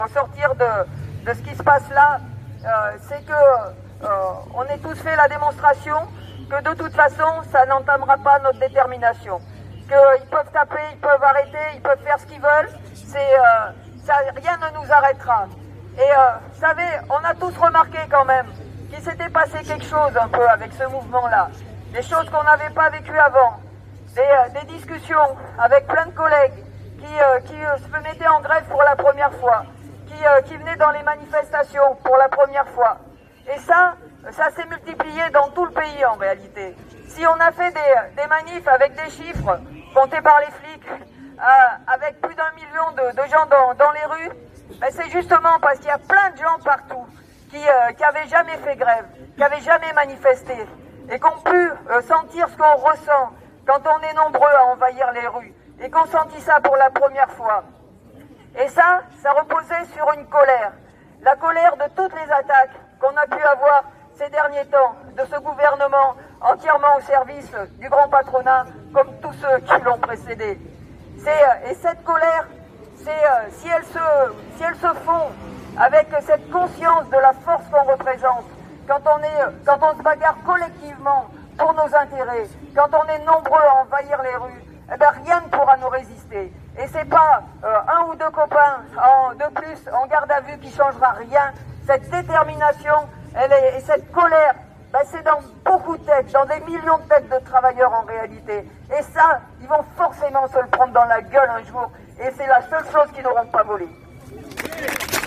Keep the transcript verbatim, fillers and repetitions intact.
Au sortir de, de ce qui se passe là, euh, c'est que euh, on est tous fait la démonstration que de toute façon, ça n'entamera pas notre détermination. Qu'ils peuvent taper, ils peuvent arrêter, ils peuvent faire ce qu'ils veulent, c'est, euh, ça, rien ne nous arrêtera. Et euh, vous savez, on a tous remarqué quand même qu'il s'était passé quelque chose un peu avec ce mouvement-là. Des choses qu'on n'avait pas vécues avant. Des, euh, des discussions avec plein de collègues qui, euh, qui euh, se mettaient en grève pour la première fois, qui, euh, qui venaient dans les manifestations pour la première fois. Et ça, ça s'est multiplié dans tout le pays en réalité. Si on a fait des, des manifs avec des chiffres comptés par les flics, euh, avec plus d'un million de, de gens dans, dans les rues, ben c'est justement parce qu'il y a plein de gens partout qui euh, qui avaient jamais fait grève, qui avaient jamais manifesté, et qui ont pu euh, sentir ce qu'on ressent quand on est nombreux à envahir les rues, et qu'on sentit ça pour la première fois. Et ça, ça reposait sur une colère, la colère de toutes les attaques qu'on a pu avoir ces derniers temps, de ce gouvernement entièrement au service du grand patronat, comme tous ceux qui l'ont précédé. C'est, et cette colère, c'est, euh, si elle se, si elle se fond avec cette conscience de la force qu'on représente, quand on est, quand on se bagarre collectivement pour nos intérêts, quand on est nombreux à envahir les rues, eh ben rien ne pourra nous résister. Et c'est pas euh, un ou deux copains en, de plus en garde à vue qui changera rien. Cette détermination, elle est, et cette colère, ben c'est dans beaucoup de têtes, dans des millions de têtes de travailleurs en réalité. Et ça, ils vont forcément se le prendre dans la gueule un jour. Et c'est la seule chose qu'ils n'auront pas volée.